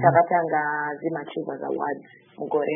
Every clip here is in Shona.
takatanga zimachievers awards mugore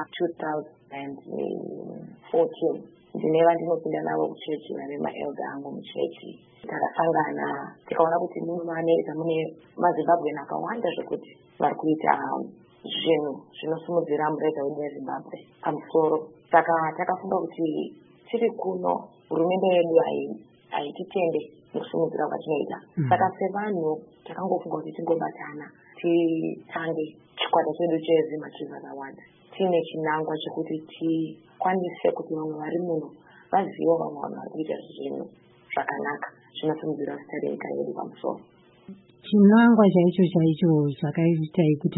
ra2014 ndineva ndinopinda navo kuchechi vane maelder angu muchechi. Takasangana tikaona kuti mumaamerica mune mazimbabwean akawanda zvekuti vari kuita zvinhu zvinosimudzira mureza wedu wezimbabwe pamusoro. Saka takafunga kuti tiri kuno hurumende yedu haititende nekusimudzira kwatinoita. Saka sevanhu takangofunga kuti tingobatana titange chikwata chedu chezimachievers awards tiine chinangwa chekuti tikwanise kuti vamwe vari muno vazive vamwe vanhu vari kuita zvinhu zvakanaka zvinosimudzira zita renyika yedu pamusoro. Chinangwa chaicho chakaitai kuti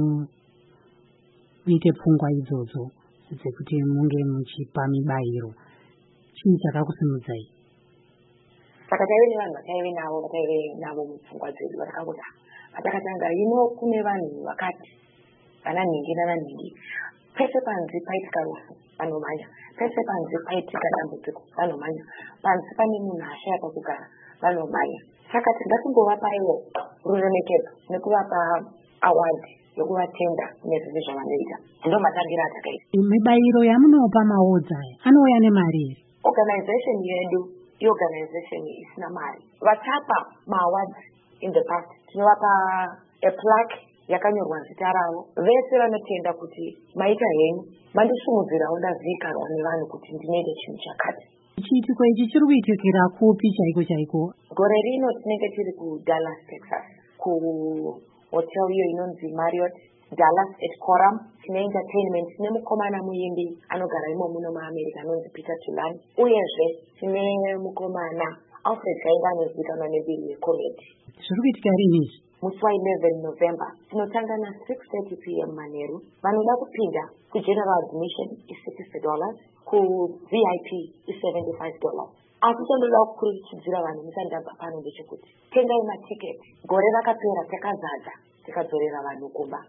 muite pfungwa idzodzo dzekuti munge muchipa mibayiro, chii chakakusimudzai? Saka taive nevanhu vataive navo mupfungwa dzedu vatakangoti patakatanga kune vanhu vakati vana nhingi nananhingi, pese panzi paitika rufu vanomanya, pese panzi paitika dambudziko vanomanya, panzi pane munhu ashaya pakugara vanomanya. Saka ngatingovapaiwo ruremekedzo nekuvapa award yokuvatenda nezvese zvavanoita. Ndo matambiro atakaita. Mibayiro yamunopa maodzi aya anouya nemari here? Organization yedu iorganization isina mari. Vatapa maawards in the past tinovapa a plaque yakanyorwa zita ravo. Vese vanotenda kuti maita henyu mandisumudzirawo ndazivikanwa nevanhu kuti ndinoita chinhu chakati. Chiitiko ichi chiri kuitikira kupi chaiko? Gore rino tinenge tiri kuDallas, Texas, kuhotel iyo inonzi Marriott Dallas at Coram. Tine entertainment, tine mukomana muimbi anogara imo muno muAmerica anonzi Peter Tulani, uyezve tine mukomana Alfred Gainga anozivikanwa nembiri yeComedy. Zviri kuitika rini izvi? Musi wa11 November tinotanga na6:30 p.m. Manheru. Vanoda kupinda kugeneral admission is$60, kuVIP is$75. Asi chandoda kukurudzira vanhu musandabva pano ndechekuti tengai matiketi. Gore rakapera takazadza tikadzorera vanhu kumba.